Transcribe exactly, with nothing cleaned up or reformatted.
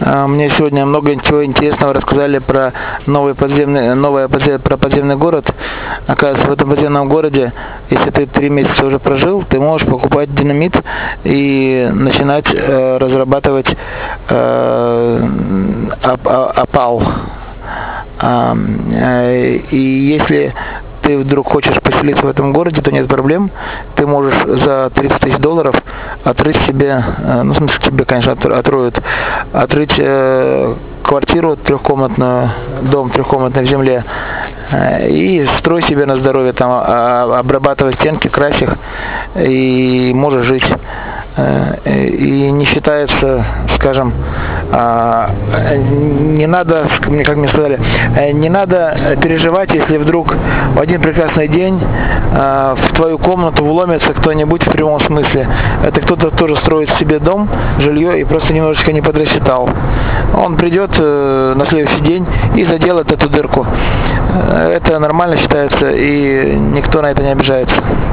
Мне сегодня много чего интересного рассказали про новый подземный, новое подзем, про подземный город. Оказывается, в этом подземном городе, если ты три месяца уже прожил, ты можешь покупать динамит и начинать э, разрабатывать э, опал. Э, э, и если ты вдруг хочешь поселиться в этом городе, то нет проблем. Ты можешь за тридцать тысяч долларов отрыть себе, ну, в смысле, тебе, конечно, отроют, отрыть э, квартиру трехкомнатную, дом трехкомнатный в земле, э, и строй себе на здоровье, там, а, обрабатывай стенки, крась их, и можешь жить. Э, и не считается, скажем, не надо, как мне сказали, не надо переживать, если вдруг в один прекрасный день в твою комнату вломится кто-нибудь в прямом смысле. Это кто-то тоже строит себе дом, жилье и просто немножечко не подрасчитал. Он придет на следующий день и заделает эту дырку. Это нормально считается, и никто на это не обижается.